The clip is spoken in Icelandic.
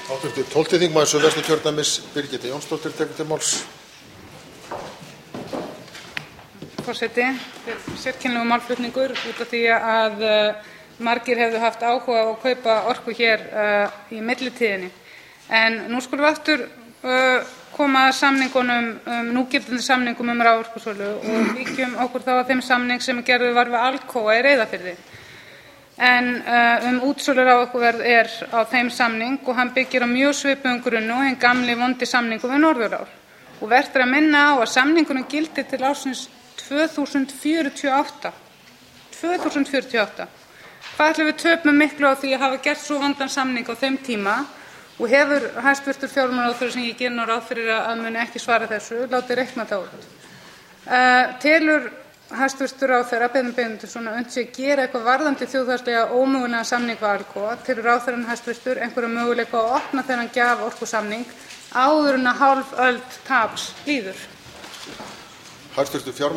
Hv. 12. þingmaður Suðvesturkjördæmis, Birgitta Jónsdóttir, tekur til máls. Forseti, sérkennilegur málflutningur út af því að margir hefðu haft áhuga á að kaupa orku hér í millitíðinni. En nú skulum við aftur koma að samningunum, núgildandi samningum raforkusölu og víkjum okkur þá að þeim samning sem gerður var við Alcoa í Reyðarfirði. En útsölu raforkuverð á þeim samning og hann byggir á mjög svipuðum grunni og hinn gamli vondi samningur við Norðurál. Og vert er að minna á að samningurinn gildir til ársins 2048. 2048. Hvað ætlum við töpum miklu á því að hafa gert svo vondan samning á þeim tíma og hefur hæstv. Fjármálaráðherra, sem ég geri nú ráð fyrir að muni ekki svara þessu, látið reikna það út. Telur hæstv. ráðherra Bjarni Benediktsson að unnt sé að gera eitthvað varðandi þjóðhagslega ómögulegan samning við Alcoa? Telur ráðherrann hæstv. Einhverja möguleika á að opna þennan gjaforkusamning áður en að hálf öld taps líður? Hæstv.